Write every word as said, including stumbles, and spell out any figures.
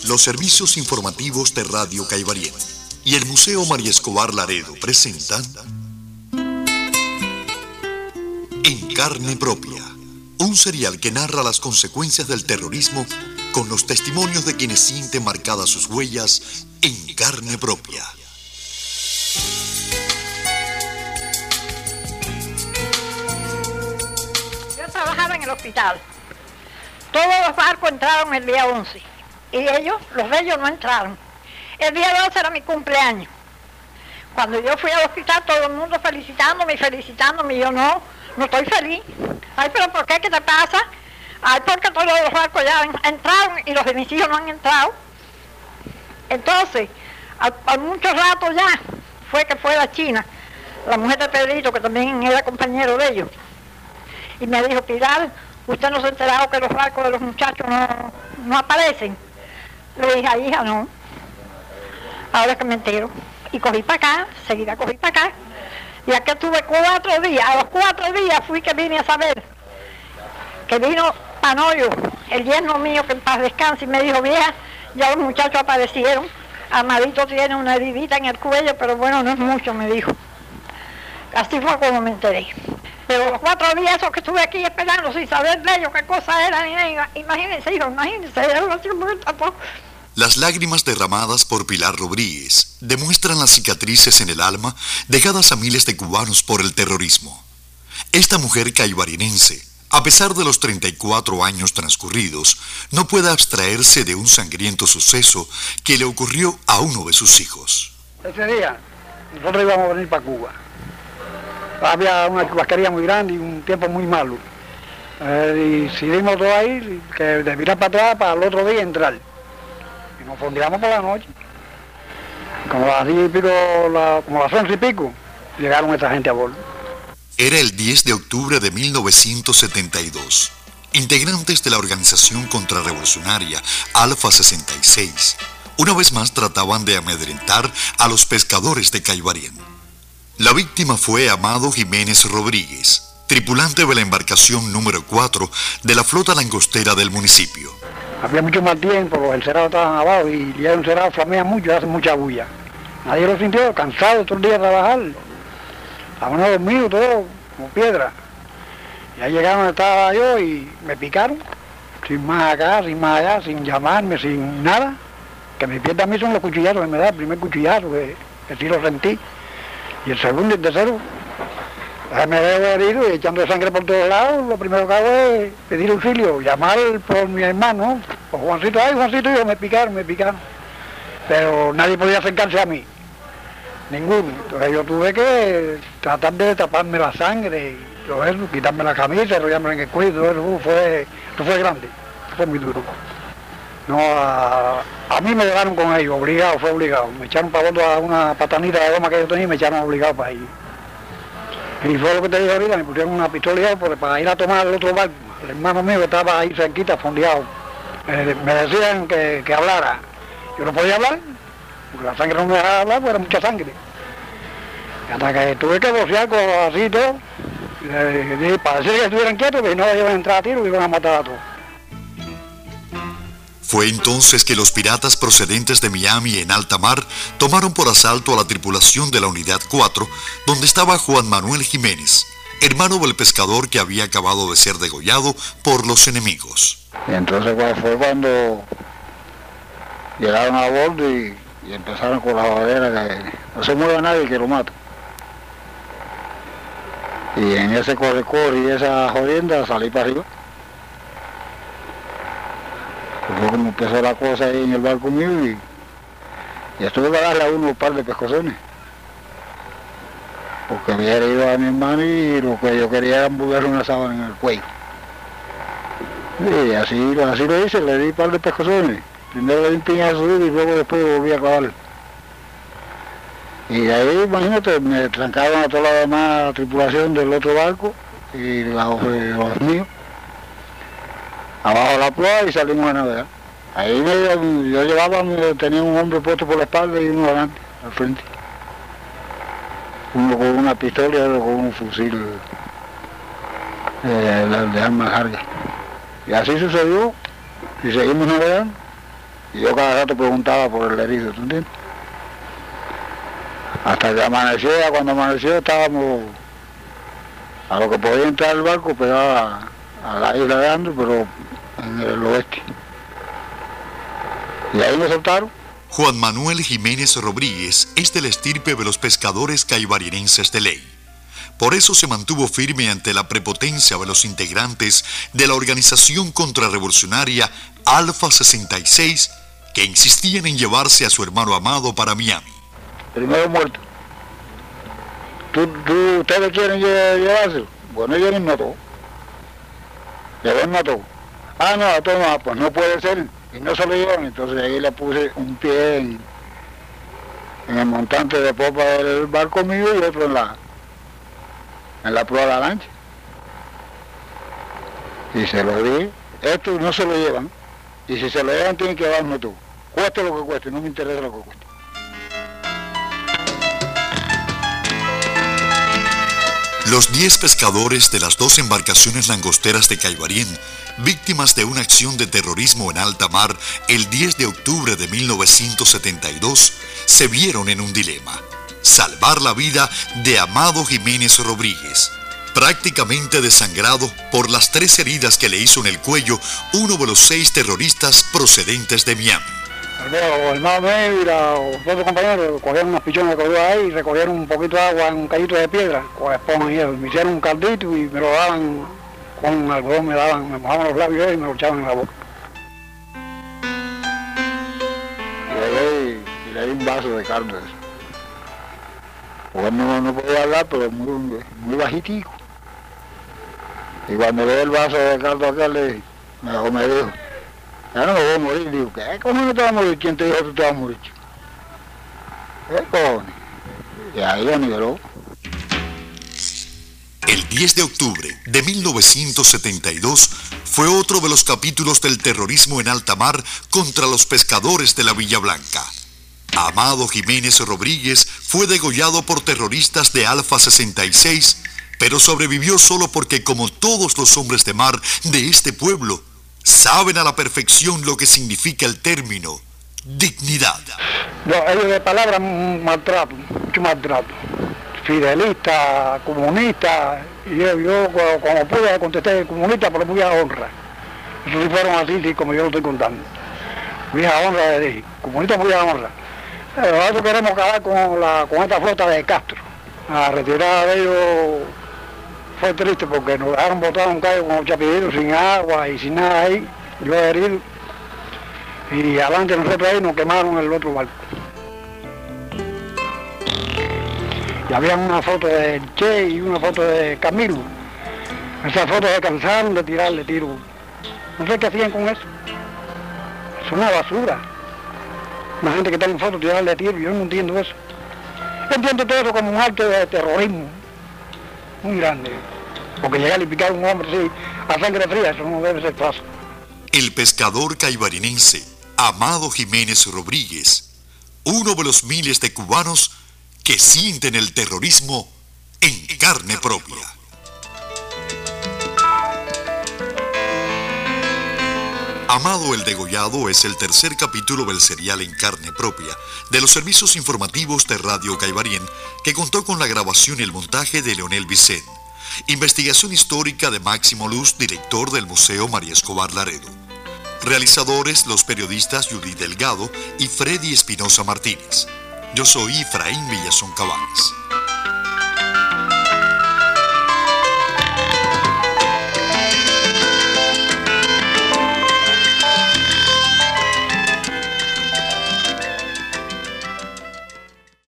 Los servicios informativos de Radio Caibarien y el Museo María Escobar Laredo presentan En Carne Propia, un serial que narra las consecuencias del terrorismo con los testimonios de quienes sienten marcadas sus huellas en carne propia. Yo trabajaba en el hospital. Todos los barcos entraron el día once y ellos, los de ellos no entraron. El día doce era mi cumpleaños. Cuando yo fui al hospital, todo el mundo felicitándome y felicitándome, y yo no, no estoy feliz. Ay, pero ¿por qué? ¿Qué te pasa? Ay, porque todos los barcos ya entraron y los de mis hijos no han entrado. Entonces, al, al mucho rato ya, fue que fue la China, la mujer de Pedrito, que también era compañero de ellos, y me dijo: Pilar, ¿usted no se ha enterado que los barcos de los muchachos no, no aparecen? Le dije: ay, hija, no. Ahora es que me entero. Y cogí para acá, seguida cogí para acá. Y aquí estuve cuatro días. A los cuatro días fui que vine a saber que vino Panoyo, el yerno mío, que en paz descanse, y me dijo: vieja, ya los muchachos aparecieron. Amadito tiene una heridita en el cuello, pero bueno, no es mucho, me dijo. Así fue como me enteré. Pero los cuatro días esos que estuve aquí esperando sin saber de ellos qué cosa era, ni nada, imagínense, hijo, imagínense, era así muy tapo. Las lágrimas derramadas por Pilar Rodríguez demuestran las cicatrices en el alma dejadas a miles de cubanos por el terrorismo. Esta mujer caibarienense, a pesar de los treinta y cuatro años transcurridos, no puede abstraerse de un sangriento suceso que le ocurrió a uno de sus hijos. Ese día, nosotros íbamos a venir para Cuba. Había una chubasquería muy grande y un tiempo muy malo. Eh, y decidimos todo ahí, que de mirar para atrás para el otro día entrar. Y nos fondeamos por la noche. Como las diez y pico, la, como las once y pico, llegaron esta gente a bordo. Era el diez de octubre de mil novecientos setenta y dos. Integrantes de la organización contrarrevolucionaria Alfa sesenta y seis, una vez más trataban de amedrentar a los pescadores de Caibarien. La víctima fue Amado Jiménez Rodríguez, tripulante de la embarcación número cuatro de la flota langostera del municipio. Había mucho mal tiempo, los encerados estaban abajo y ya los encerados flamean mucho, hacen mucha bulla. Nadie lo sintió, cansado todo el día de trabajar. Estaban dormidos todos, como piedra. Y ahí llegaron, estaba yo y me picaron, sin más acá, sin más allá, sin llamarme, sin nada. Que mis pies también son los cuchillazos que me da, el primer cuchillazo, que, que sí lo sentí. Y el segundo y el tercero, me veo herido y echando sangre por todos lados. Lo primero que hago es pedir auxilio, llamar por mi hermano, por Juancito. Ay, Juancito, yo me picaron, me picaron. Pero nadie podía acercarse a mí, ninguno. Entonces yo tuve que tratar de taparme la sangre y todo eso, quitarme la camisa, enrollarme en el cuello, todo eso fue, eso fue grande, fue muy duro. No, a, a mí me llevaron con ellos, obligado, fue obligado. Me echaron para otro a una patanita de goma que yo tenía y me echaron obligado para ir. Y fue lo que te dije ahorita, me pusieron una pistola para ir a tomar el otro barco. El hermano mío que estaba ahí cerquita, fondeado. Me, me decían que, que hablara. Yo no podía hablar, porque la sangre no me dejaba hablar, porque era mucha sangre. Y hasta que tuve que vocear con así y todo, y, y, para decir que estuvieran quietos, que no iban a entrar a tiro y iban a matar a todos. Fue entonces que los piratas procedentes de Miami en alta mar tomaron por asalto a la tripulación de la Unidad cuatro, donde estaba Juan Manuel Jiménez, hermano del pescador que había acabado de ser degollado por los enemigos. Y entonces fue cuando llegaron a bordo y, y empezaron con la jodera, que no se mueva nadie que lo mata. Y en ese corre-corre y esa jodienda salí para arriba. Fue como empezó la cosa ahí en el barco mío y, y estuve para darle a uno un par de pescozones. Porque había herido a mi hermano y lo que yo quería era embudarle una sábana en el cuello. Y así, así lo hice, le di un par de pescozones. Primero le di un piñazo y luego después volví a clavarle. Y de ahí, imagínate, me trancaron a toda la demás tripulación del otro barco y los, los míos. Abajo la proa y salimos a navegar. Ahí me, yo llevaba, tenía un hombre puesto por la espalda y uno adelante, al frente. Uno con una pistola y otro con un fusil eh, de armas largas. Y así sucedió, y seguimos navegando. Y yo cada rato preguntaba por el herido, ¿tú entiendes? Hasta que amanecía, cuando amaneció estábamos a lo que podía entrar el barco, pegado a, a la isla de Andros, pero en el oeste. Y ahí me soltaron. Juan Manuel Jiménez Rodríguez es de la estirpe de los pescadores caibarinenses de ley. Por eso se mantuvo firme ante la prepotencia de los integrantes de la organización contrarrevolucionaria Alfa sesenta y seis, que insistían en llevarse a su hermano Amado para Miami. Primero muerto. ¿Tú, tú, ¿Ustedes quieren llevárselo? Bueno, ellos no todo. Lleven no todo. Ah, no, a todo no, pues no puede ser. Y no se lo llevan, entonces ahí le puse un pie en, en el montante de popa del barco mío y otro en la en la proa de la lancha. Y se lo di, estos no se lo llevan. Y si se lo llevan tienen que llevarme tú. Cueste lo que cueste, no me interesa lo que cueste. Los diez pescadores de las dos embarcaciones langosteras de Caibarien, víctimas de una acción de terrorismo en alta mar el diez de octubre de mil novecientos setenta y dos, se vieron en un dilema: salvar la vida de Amado Jiménez Rodríguez, prácticamente desangrado por las tres heridas que le hizo en el cuello uno de los seis terroristas procedentes de Miami. Los hermanos míos y los otros compañeros cogieron unas pichones que había ahí y recogieron un poquito de agua en un callito de piedra con esponja y eso. Me hicieron un caldito y me lo daban con algodón, me daban, me mojaban los labios y me lo echaban en la boca. Y le di, y le di un vaso de caldo eso. Pues no, no podía hablar, pero muy, muy bajitico. Y cuando le di el vaso de caldo acá, le me, me dijo: ya no me voy a morir. Digo: ¿qué cojones te vas a morir? ¿Quién te dijo que tú te vas a morir? ¿Qué cojones? Y ahí lo niveló. El diez de octubre de mil novecientos setenta y dos fue otro de los capítulos del terrorismo en alta mar contra los pescadores de la Villa Blanca. Amado Jiménez Rodríguez fue degollado por terroristas de Alfa sesenta y seis, pero sobrevivió solo porque, como todos los hombres de mar de este pueblo, saben a la perfección lo que significa el término dignidad. No, ellos de palabra maltrato, mucho maltrato. Fidelista, comunista, y yo, yo como pude contesté comunista, pero muy a honra. Eso sí fueron así, sí, como yo lo estoy contando. Muy a honra, le dije, comunista muy a honra. Pero nosotros queremos acabar con, la, con esta flota de Castro. La retirada de ellos fue triste porque nos dejaron botar un callo con los chapilleros sin agua y sin nada ahí, yo herido. Y adelante nosotros ahí nos quemaron el otro barco. Y había una foto de Che y una foto de Camilo. Esas fotos se cansaron de tirarle tiro. No sé qué hacían con eso. Es una basura. Una gente que está en fotos tirarle tiro, yo no entiendo eso. Yo entiendo todo eso como un acto de terrorismo muy grande. Porque llegar y picar a un hombre así a sangre fría, eso no debe ser fácil. El pescador caibarinense Amado Jiménez Rodríguez, uno de los miles de cubanos que sienten el terrorismo en carne propia. Amado el Degollado es el tercer capítulo del serial En Carne Propia de los servicios informativos de Radio Caibarien, que contó con la grabación y el montaje de Leonel Vicent. Investigación histórica de Máximo Luz, director del Museo María Escobar Laredo. Realizadores los periodistas Judith Delgado y Freddy Espinosa Martínez. Yo soy Efraín Villazón Cabanes.